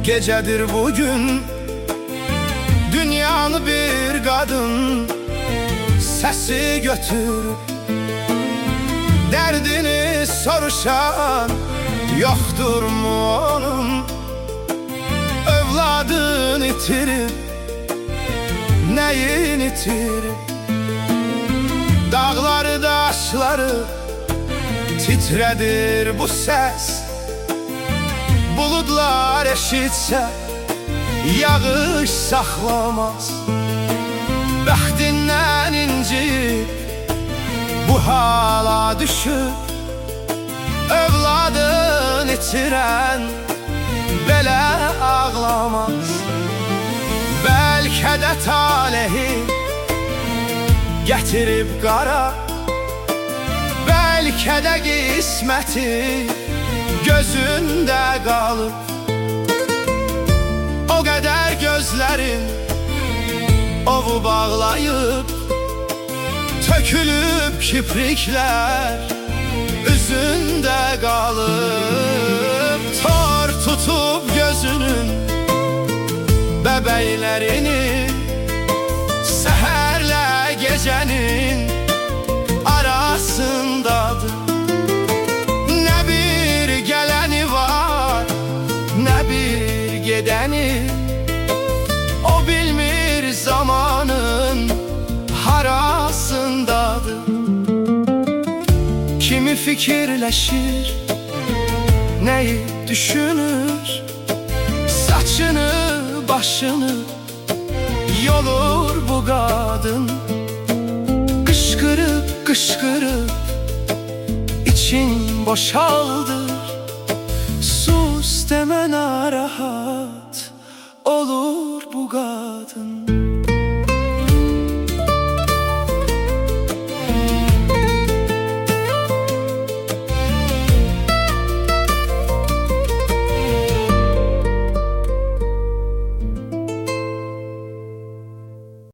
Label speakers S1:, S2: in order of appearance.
S1: Gecedir bugün, dünyanı bir kadın sesi götürüp derdini soruşan yoktur mu onun? Evladın itirip neyin itirip, dağları daşları titredir bu ses. Bulutlar eşitse yağış saklamaz. Bəxtindən inciyib bu hala düşüb, evladın itirən belə ağlamaz. Bəlkə də talehi gətirib qara, bəlkə də qisməti gözündə qalıb. O qədər gözlərin ovu bağlayıb, tökülüb kipriklər üzündə qalıb. Tor tutub gözünün bəbəklərini, səhərlə gecənin arasındadır. Nə bir gələni var, nə bir gedəni. O bilmir zamanın harasındadır. Kimi fikirləşir, nəyi düşünür, saçını başını yolur bu qadın. Qışqırıb qışqırıb için boşaldır. Sus demə narahat olur bu qadın.